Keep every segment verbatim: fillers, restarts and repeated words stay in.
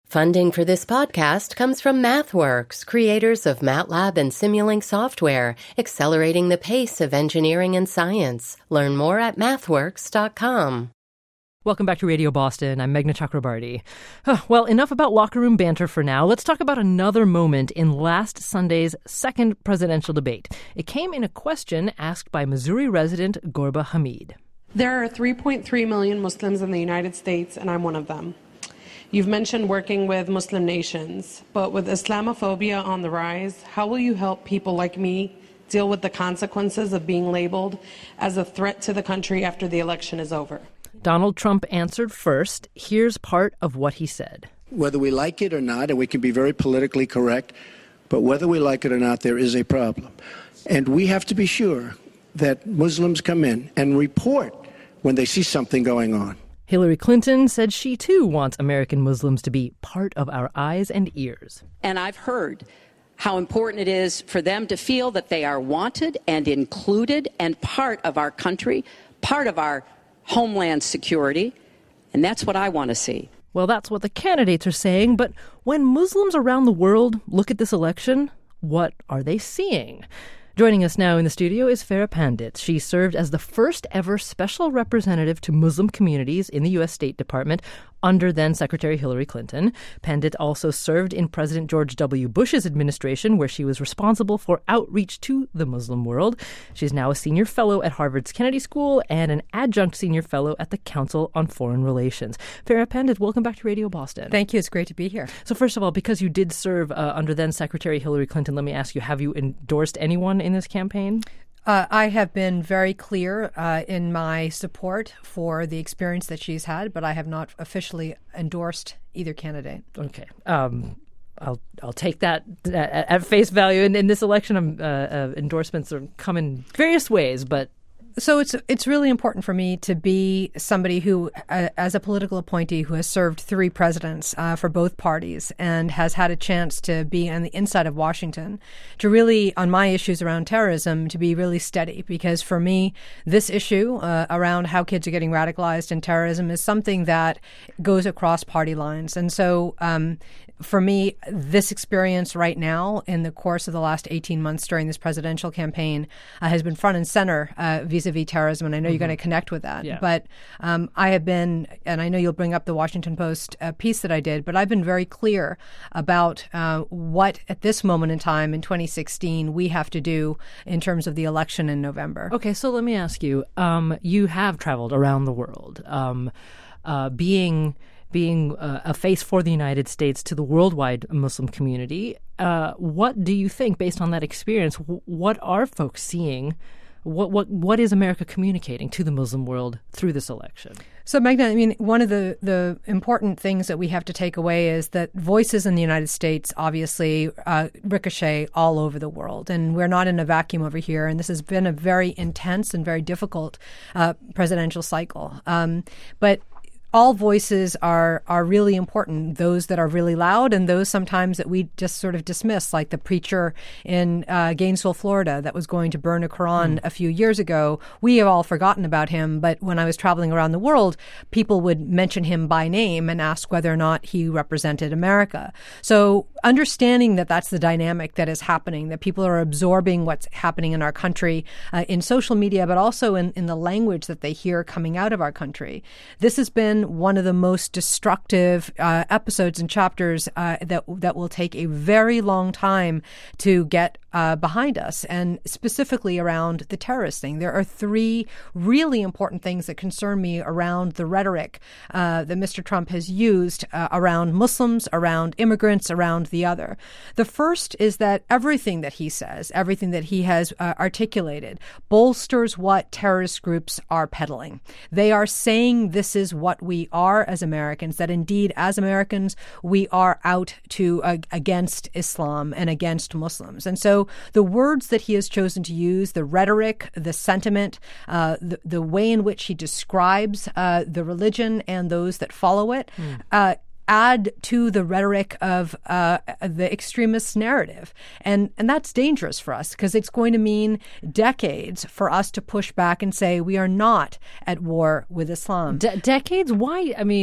Funding for this podcast comes from MathWorks, creators of MATLAB and Simulink software, accelerating the pace of engineering and science. Learn more at mathworks dot com. Welcome back to Radio Boston. I'm Meghna Chakrabarti. Well, enough about locker room banter for now. Let's talk about another moment in last Sunday's second presidential debate. It came in a question asked by Missouri resident Ghorba Hamid. There are three point three million Muslims in the United States, and I'm one of them. You've mentioned working with Muslim nations, but with Islamophobia on the rise, how will you help people like me deal with the consequences of being labeled as a threat to the country after the election is over? Donald Trump answered first. Here's part of what he said. Whether we like it or not, and we can be very politically correct, but whether we like it or not, there is a problem. And we have to be sure that Muslims come in and report when they see something going on. Hillary Clinton said she, too, wants American Muslims to be part of our eyes and ears. And I've heard how important it is for them to feel that they are wanted and included and part of our country, part of our homeland security. And that's what I want to see. Well, that's what the candidates are saying. But when Muslims around the world look at this election, what are they seeing? Joining us now in the studio is Farah Pandit. She served as the first ever special representative to Muslim communities in the U S. State Department under then-Secretary Hillary Clinton. Pandit also served in President George W. Bush's administration, where she was responsible for outreach to the Muslim world. She's now a senior fellow at Harvard's Kennedy School and an adjunct senior fellow at the Council on Foreign Relations. Farah Pandit, welcome back to Radio Boston. Thank you. It's great to be here. So first of all, because you did serve uh, under then-Secretary Hillary Clinton, let me ask you, have you endorsed anyone in this campaign? Uh, I have been very clear uh, in my support for the experience that she's had, but I have not officially endorsed either candidate. Okay. Um, I'll I'll take that at, at face value. In, in this election, um, uh, uh, endorsements are come in various ways, but So it's it's really important for me to be somebody who, uh, as a political appointee who has served three presidents uh, for both parties and has had a chance to be on the inside of Washington, to really, on my issues around terrorism, to be really steady. Because for me, this issue uh, around how kids are getting radicalized in terrorism is something that goes across party lines. And so um, for me, this experience right now in the course of the last eighteen months during this presidential campaign uh, has been front and center uh, vis-a-vis terrorism, and I know mm-hmm. you're going to connect with that. Yeah. But um, I have been, and I know you'll bring up the Washington Post uh, piece that I did, but I've been very clear about uh, what, at this moment in time in twenty sixteen, we have to do in terms of the election in November. Okay, so let me ask you, um, you have traveled around the world, um, uh, being... being uh, a face for the United States to the worldwide Muslim community. Uh, what do you think, based on that experience, w- what are folks seeing? What what what is America communicating to the Muslim world through this election? So, Meghna, I mean, one of the, the important things that we have to take away is that voices in the United States obviously uh, ricochet all over the world. And we're not in a vacuum over here. And this has been a very intense and very difficult uh, presidential cycle. Um, but all voices are are really important, those that are really loud and those sometimes that we just sort of dismiss, like the preacher in uh, Gainesville, Florida, that was going to burn a Quran mm. a few years ago. We have all forgotten about him, but when I was traveling around the world, people would mention him by name and ask whether or not he represented America. So understanding that that's the dynamic that is happening, that people are absorbing what's happening in our country uh, in social media, but also in, in the language that they hear coming out of our country. This has been one of the most destructive uh, episodes and chapters uh, that that will take a very long time to get uh, behind us, and specifically around the terrorist thing. There are three really important things that concern me around the rhetoric uh, that Mister Trump has used uh, around Muslims, around immigrants, around the other. The first is that everything that he says, everything that he has uh, articulated, bolsters what terrorist groups are peddling. They are saying this is what we are as Americans, that indeed, as Americans, we are out to uh, against Islam and against Muslims. And so the words that he has chosen to use, the rhetoric, the sentiment, uh, the, the way in which he describes uh, the religion and those that follow it, mm. uh, add to the rhetoric of uh, the extremist narrative. And and that's dangerous for us, because it's going to mean decades for us to push back and say we are not at war with Islam. De- decades? Why? I mean,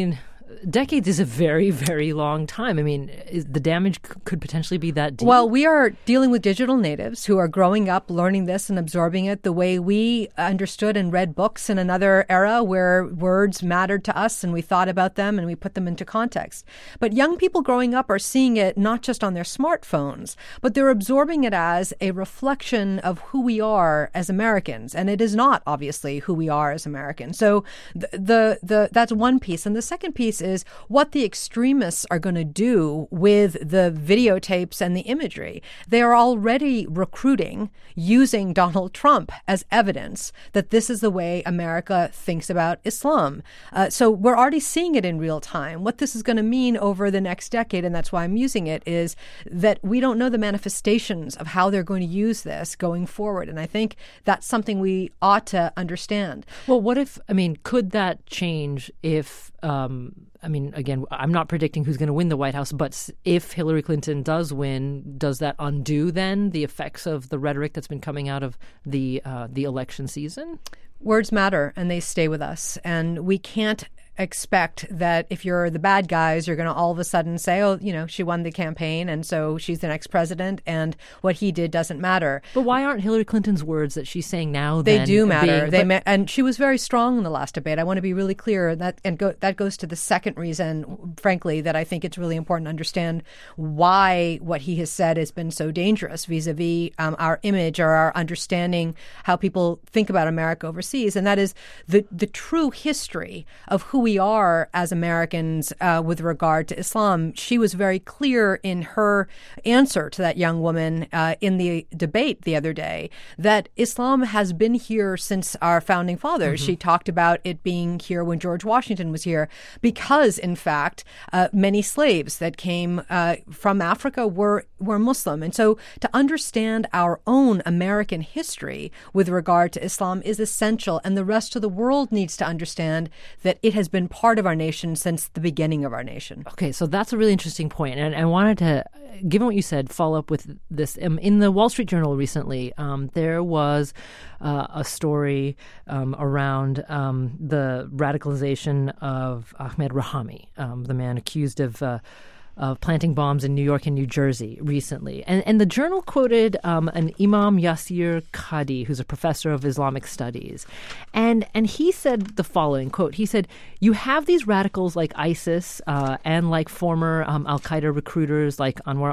decades is a very, very long time. I mean, is, the damage c- could potentially be that deep. Well, we are dealing with digital natives who are growing up, learning this and absorbing it the way we understood and read books in another era where words mattered to us and we thought about them and we put them into context. But young people growing up are seeing it not just on their smartphones, but they're absorbing it as a reflection of who we are as Americans. And it is not, obviously, who we are as Americans. So the the, the that's one piece. And the second piece is what the extremists are going to do with the videotapes and the imagery. They are already recruiting using Donald Trump as evidence that this is the way America thinks about Islam. Uh, so we're already seeing it in real time. What this is going to mean over the next decade, and that's why I'm using it, is that we don't know the manifestations of how they're going to use this going forward. And I think that's something we ought to understand. Well, what if, I mean, could that change if, um, I mean, again, I'm not predicting who's going to win the White House, but if Hillary Clinton does win, does that undo then the effects of the rhetoric that's been coming out of the uh, the election season? Words matter, and they stay with us. And we can't expect that if you're the bad guys, you're going to all of a sudden say, oh, you know, she won the campaign and so she's the next president and what he did doesn't matter. But why aren't Hillary Clinton's words that she's saying now They then do matter. being, they but, ma- And she was very strong in the last debate. I want to be really clear. That and go, that goes to the second reason, frankly, that I think it's really important to understand why what he has said has been so dangerous vis-a-vis um, our image or our understanding how people think about America overseas. And that is the, the true history of who we are as Americans uh, with regard to Islam. She was very clear in her answer to that young woman uh, in the debate the other day that Islam has been here since our founding fathers. Mm-hmm. She talked about it being here when George Washington was here because, in fact, uh, many slaves that came uh, from Africa were, were Muslim. And so to understand our own American history with regard to Islam is essential. And the rest of the world needs to understand that it has been part of our nation since the beginning of our nation. Okay, so that's a really interesting point. And I wanted to, given what you said, follow up with this. Um, in the Wall Street Journal recently, um, there was uh, a story um, around um, the radicalization of Ahmed Rahami, um, the man accused of uh, of planting bombs in New York and New Jersey recently. And, and the journal quoted um, an Imam Yasir Qadi, who's a professor of Islamic studies. And and he said the following, quote, he said, you have these radicals like ISIS uh, and like former um, al-Qaeda recruiters like Anwar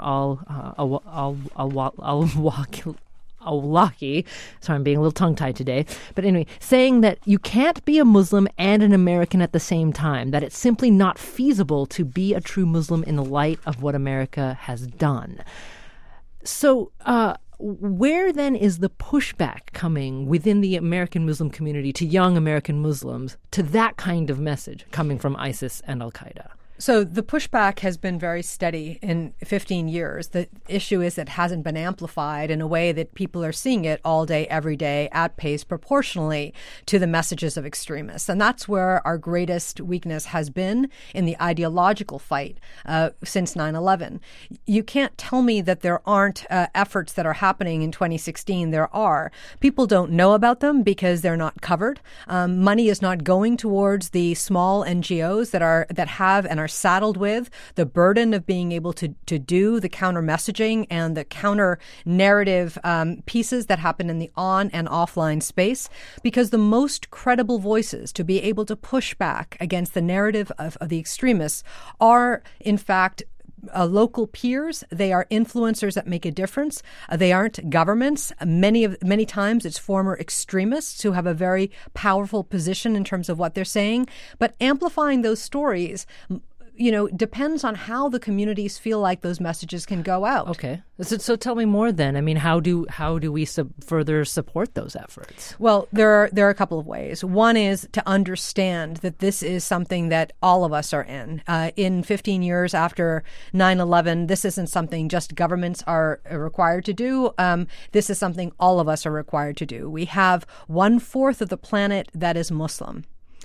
al-Awlaki, Awlaki, sorry, I'm being a little tongue-tied today, but anyway, saying that you can't be a Muslim and an American at the same time, that it's simply not feasible to be a true Muslim in the light of what America has done. So uh, where then is the pushback coming within the American Muslim community to young American Muslims to that kind of message coming from ISIS and al-Qaeda? So the pushback has been very steady in fifteen years. The issue is it hasn't been amplified in a way that people are seeing it all day, every day, at pace proportionally to the messages of extremists. And that's where our greatest weakness has been in the ideological fight uh, since nine eleven. You can't tell me that there aren't uh, efforts that are happening in twenty sixteen. There are. People don't know about them because they're not covered. Um, money is not going towards the small N G Os that are that have and are saddled with the burden of being able to to do the counter messaging and the counter narrative um, pieces that happen in the on and offline space, because the most credible voices to be able to push back against the narrative of, of the extremists are, in fact, Uh, local peers. They are influencers that make a difference. Uh, they aren't governments. Many of many times it's former extremists who have a very powerful position in terms of what they're saying. But amplifying those stories, you know, depends on how the communities feel like those messages can go out. Okay. So, so tell me more then. I mean, how do how do we sub- further support those efforts? Well, there are there are a couple of ways. One is to understand that this is something that all of us are in. Uh, in fifteen years after nine eleven, this isn't something just governments are required to do. Um, this is something all of us are required to do. We have one fourth of the planet that is Muslim.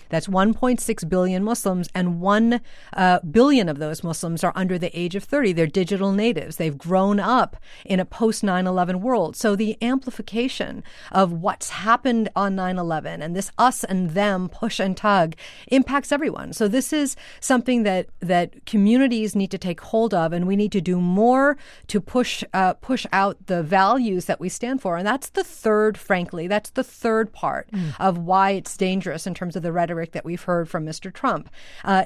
That's one point six billion Muslims, and one uh, billion of those Muslims are under the age of thirty. They're digital natives. They've grown up in a post nine eleven world. So the amplification of what's happened on nine eleven and this us and them push and tug impacts everyone. So this is something that that communities need to take hold of, and we need to do more to push uh, push out the values that we stand for. And that's the third, frankly, that's the third part mm. of why it's dangerous in terms of the rhetoric that we've heard from Mister Trump. Uh,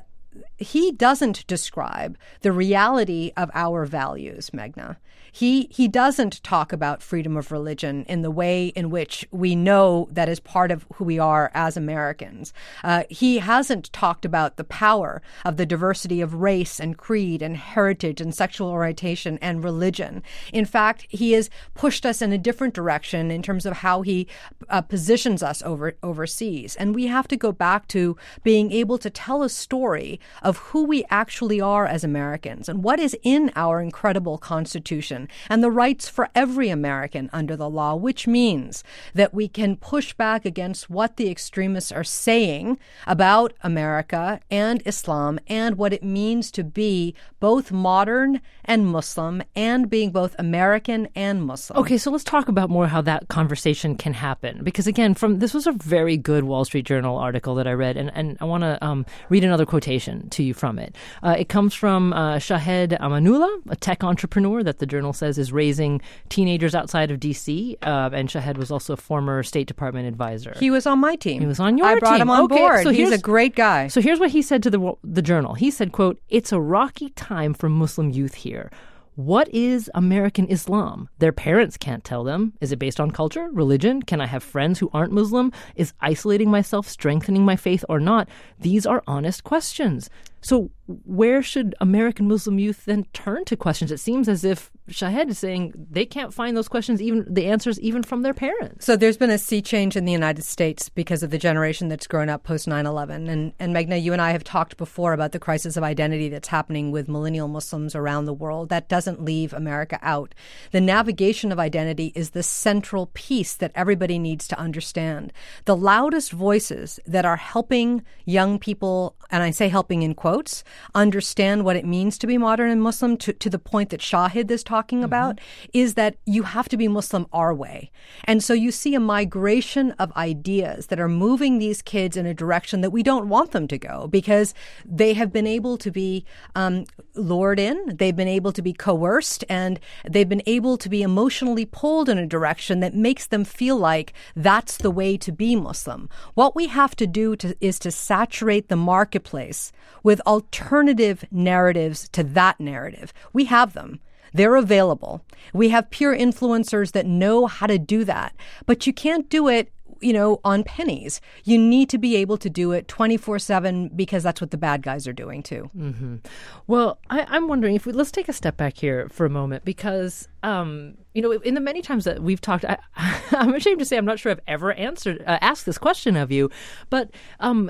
he doesn't describe the reality of our values, Meghna. He he doesn't talk about freedom of religion in the way in which we know that is part of who we are as Americans. Uh, he hasn't talked about the power of the diversity of race and creed and heritage and sexual orientation and religion. In fact, he has pushed us in a different direction in terms of how he uh, positions us over overseas. And we have to go back to being able to tell a story of who we actually are as Americans and what is in our incredible Constitution and the rights for every American under the law, which means that we can push back against what the extremists are saying about America and Islam and what it means to be both modern and Muslim and being both American and Muslim. Okay, so let's talk about more how that conversation can happen. Because again, from this was a very good Wall Street Journal article that I read, and, and I want to um, read another quotation to you from it. Uh, it comes from uh, Shahed Amanullah, a tech entrepreneur that the Journal says is raising teenagers outside of D C. Uh, and Shahed was also a former State Department advisor. He was on my team. He was on your team. team. I brought him on okay, board. So He's a great guy. So here's what he said to the the Journal. He said, quote, "It's a rocky time for Muslim youth here. What is American Islam? Their parents can't tell them. Is it based on culture, religion? Can I have friends who aren't Muslim? Is isolating myself strengthening my faith or not? These are honest questions." So where should American Muslim youth then turn to questions? It seems as if Shahed is saying they can't find those questions, even the answers, even from their parents. So there's been a sea change in the United States because of the generation that's grown up post nine eleven. And, and Meghna, you and I have talked before about the crisis of identity that's happening with millennial Muslims around the world. That doesn't leave America out. The navigation of identity is the central piece that everybody needs to understand. The loudest voices that are helping young people, and I say helping in quotes, understand what it means to be modern and Muslim to, to the point that Shahed is talking about, mm-hmm. is that you have to be Muslim our way. And so you see a migration of ideas that are moving these kids in a direction that we don't want them to go because they have been able to be um, lured in, they've been able to be coerced, and they've been able to be emotionally pulled in a direction that makes them feel like that's the way to be Muslim. What we have to do to, is to saturate the marketplace with alternative narratives to that narrative. We have them. They're available. We have peer influencers that know how to do that. But you can't do it, you know, on pennies. You need to be able to do it twenty-four seven because that's what the bad guys are doing too. Mm-hmm. Well, I, I'm wondering if we, let's take a step back here for a moment because, um, you know, in the many times that we've talked, I, I'm ashamed to say I'm not sure I've ever answered, uh, asked this question of you, but um,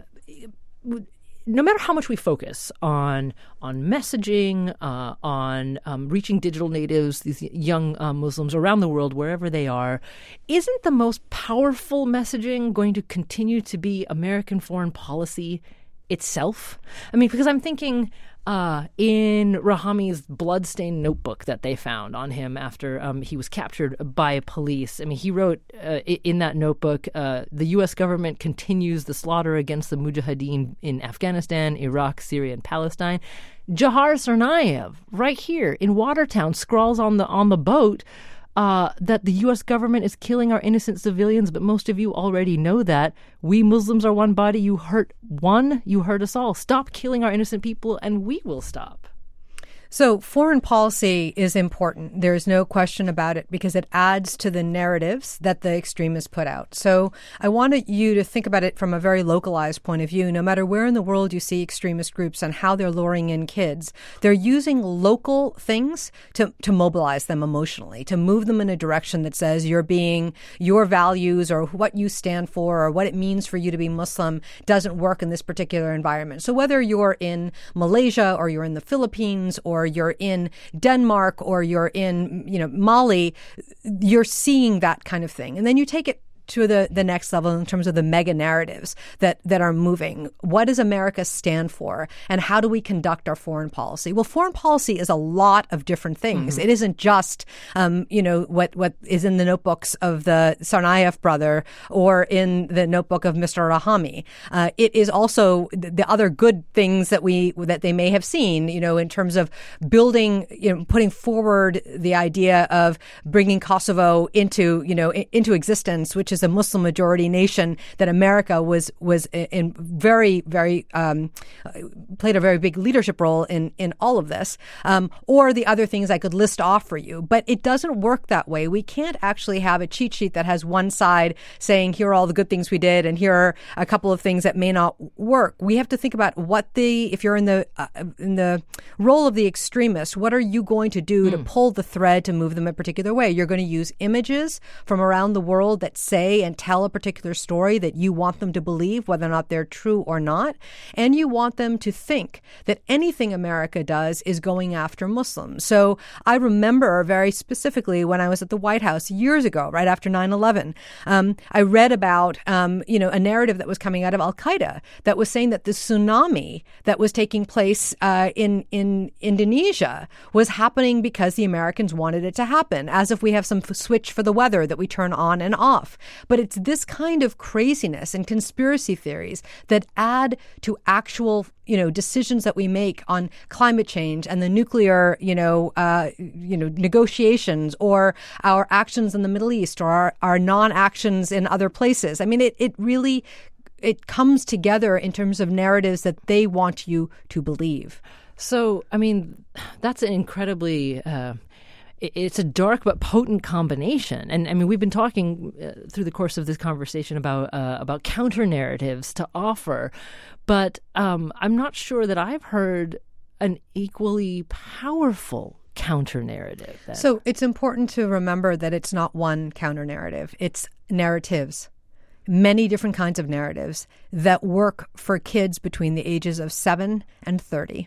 no matter how much we focus on on messaging, uh, on um, reaching digital natives, these young uh, Muslims around the world, wherever they are, isn't the most powerful messaging going to continue to be American foreign policy itself? I mean, because I'm thinking uh, in Rahami's bloodstained notebook that they found on him after um, he was captured by police. I mean, he wrote uh, in that notebook, uh, the U S government continues the slaughter against the Mujahideen in Afghanistan, Iraq, Syria, and Palestine. Jahar Tsarnaev, right here in Watertown, scrawls on the on the boat Uh, that the U S government is killing our innocent civilians, but most of you already know that. We Muslims are one body. You hurt one, you hurt us all. Stop killing our innocent people, and we will stop. So foreign policy is important. There is no question about it because it adds to the narratives that the extremists put out. So I wanted you to think about it from a very localized point of view. No matter where in the world you see extremist groups and how they're luring in kids, they're using local things to, to mobilize them emotionally, to move them in a direction that says you're being, your values or what you stand for or what it means for you to be Muslim doesn't work in this particular environment. So whether you're in Malaysia or you're in the Philippines or you're in Denmark or you're in, you know, Mali, you're seeing that kind of thing. And then you take it to the, the next level in terms of the mega narratives that, that are moving. What does America stand for? And how do we conduct our foreign policy? Well, foreign policy is a lot of different things. Mm-hmm. It isn't just, um, you know, what, what is in the notebooks of the Tsarnaev brother or in the notebook of Mister Rahami. Uh, it is also the other good things that we that they may have seen, you know, in terms of building, you know, putting forward the idea of bringing Kosovo into, you know, into existence, which is a Muslim majority nation that America was was in very, very um, played a very big leadership role in in all of this, um, or the other things I could list off for you. But it doesn't work that way. We can't actually have a cheat sheet that has one side saying, here are all the good things we did, and here are a couple of things that may not work. We have to think about what the, if you're in the uh, in the role of the extremist, what are you going to do mm. to pull the thread to move them a particular way? You're going to use images from around the world that say and tell a particular story that you want them to believe, whether or not they're true or not. And you want them to think that anything America does is going after Muslims. So I remember very specifically when I was at the White House years ago, right after nine eleven, um, I read about, um, you know, a narrative that was coming out of Al-Qaeda that was saying that the tsunami that was taking place uh, in, in Indonesia was happening because the Americans wanted it to happen, as if we have some f- switch for the weather that we turn on and off. But it's this kind of craziness and conspiracy theories that add to actual, you know, decisions that we make on climate change and the nuclear, you know, uh, you know, negotiations, or our actions in the Middle East, or our, our non-actions in other places. I mean, it, it really, it comes together in terms of narratives that they want you to believe. So, I mean, that's an incredibly... Uh It's a dark but potent combination. And I mean, we've been talking uh, through the course of this conversation about uh, about counter narratives to offer, but um, I'm not sure that I've heard an equally powerful counter narrative. That... So it's important to remember that it's not one counter narrative. It's narratives. Many different kinds of narratives that work for kids between the ages of seven and thirty.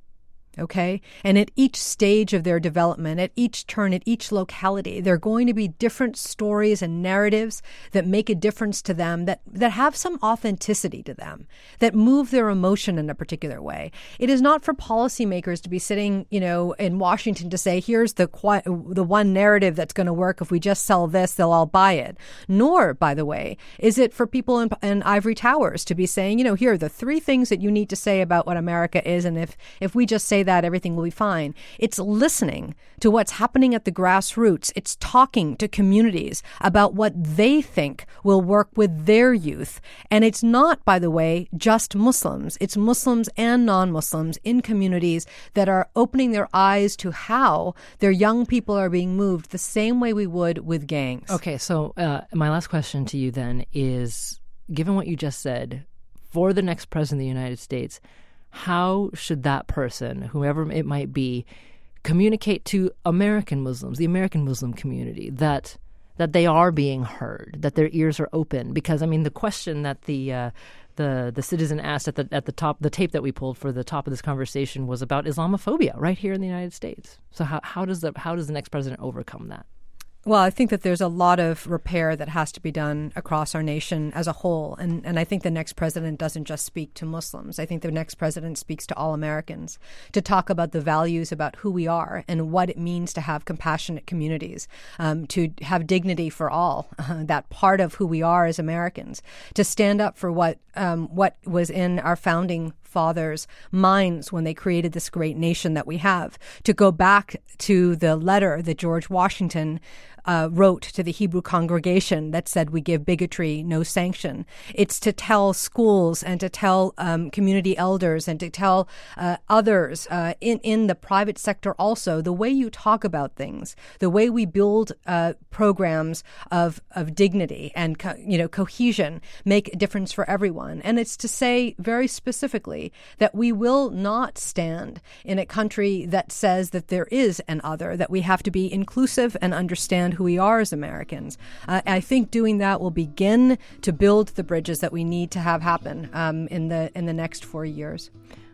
Okay. And at each stage of their development, at each turn, at each locality, there are going to be different stories and narratives that make a difference to them, that, that have some authenticity to them, that move their emotion in a particular way. It is not for policymakers to be sitting, you know, in Washington to say, here's the the one narrative that's going to work. If we just sell this, they'll all buy it. Nor, by the way, is it for people in, in ivory towers to be saying, you know, here are the three things that you need to say about what America is. And if, if we just say that, everything will be fine. It's listening to what's happening at the grassroots. It's talking to communities about what they think will work with their youth. And it's not, by the way, just Muslims. It's Muslims and non-Muslims in communities that are opening their eyes to how their young people are being moved the same way we would with gangs. Okay, so uh, my last question to you then is, given what you just said, for the next president of the United States, how should that person, whoever it might be, communicate to American Muslims, the American Muslim community, that that they are being heard, that their ears are open? Because I mean, the question that the uh, the the citizen asked at the at the top, the tape that we pulled for the top of this conversation was about Islamophobia right here in the United States. So how how does the how does the next president overcome that? Well, I think that there's a lot of repair that has to be done across our nation as a whole. And, and I think the next president doesn't just speak to Muslims. I think the next president speaks to all Americans to talk about the values about who we are and what it means to have compassionate communities, um, to have dignity for all, uh, that part of who we are as Americans, to stand up for what um, what was in our founding fathers' minds when they created this great nation that we have, to go back to the letter that George Washington Uh, wrote to the Hebrew congregation that said we give bigotry no sanction. It's to tell schools and to tell um, community elders and to tell uh, others uh, in, in the private sector also, the way you talk about things, the way we build uh, programs of of dignity and co- you know cohesion make a difference for everyone. And it's to say very specifically that we will not stand in a country that says that there is an other, that we have to be inclusive and understand who we are as Americans. Uh, I think doing that will begin to build the bridges that we need to have happen um, in the in the next four years.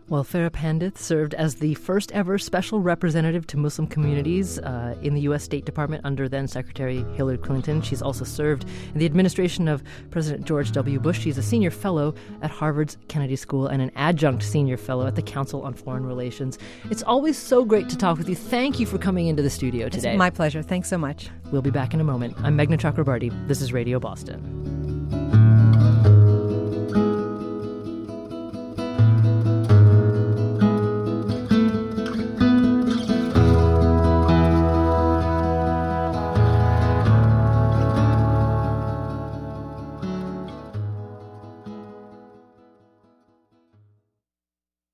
Well, Farah Pandith served as the first ever special representative to Muslim communities uh, in the U S State Department under then Secretary Hillary Clinton. She's also served in the administration of President George W. Bush. She's a senior fellow at Harvard's Kennedy School and an adjunct senior fellow at the Council on Foreign Relations. It's always so great to talk with you. Thank you for coming into the studio today. It's my pleasure. Thanks so much. We'll be back in a moment. I'm Meghna Chakrabarti. This is Radio Boston.